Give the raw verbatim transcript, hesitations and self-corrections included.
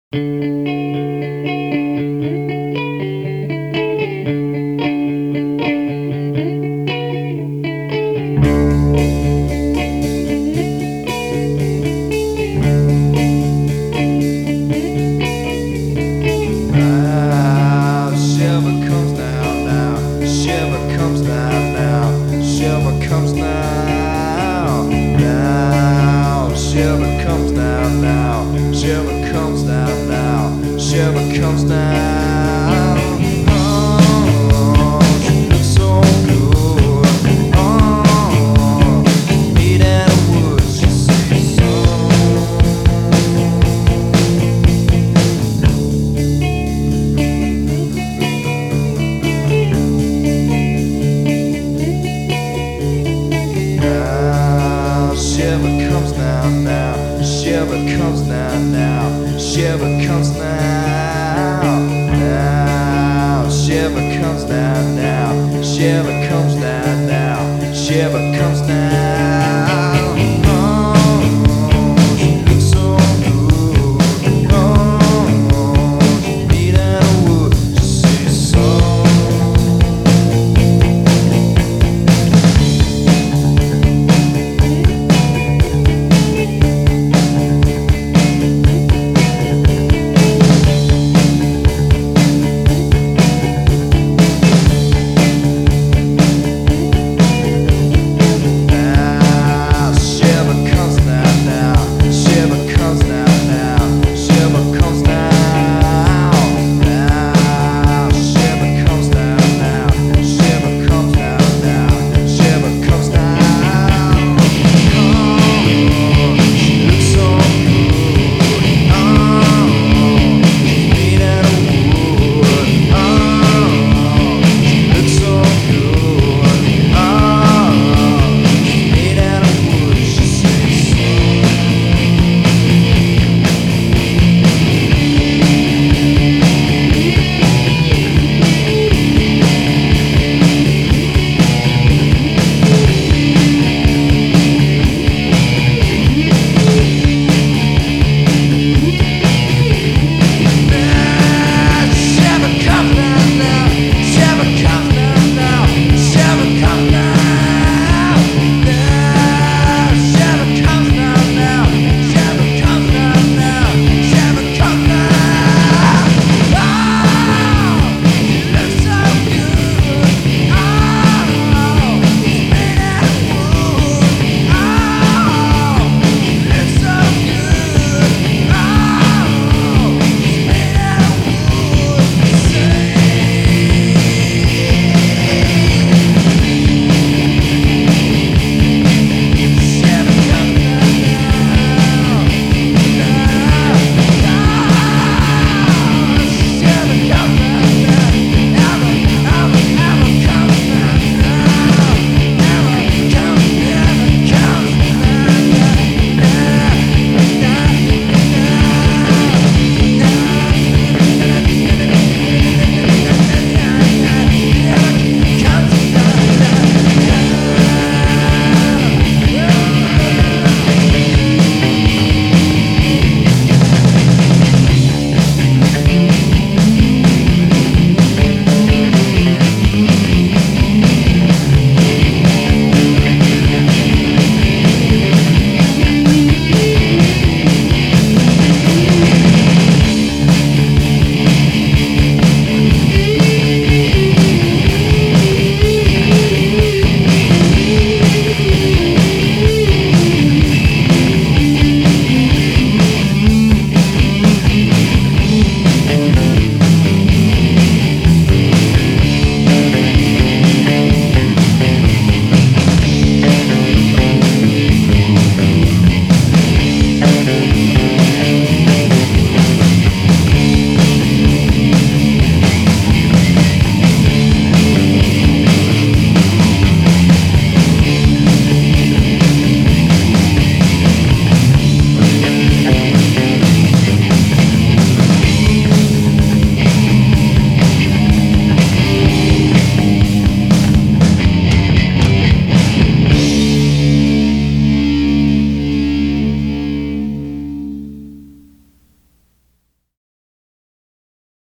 Now, shiver comes down now, shiver comes down now, shiver comes now, now, shiver comes down now, shiver comes down now, shiver comes down. Oh, she looks so good. Oh, meet in the woods, she says so. Now, shiver comes down now, shiver comes down now, shiver comes now, now, shiver comes down now, shiver comes down now, shiver comes down.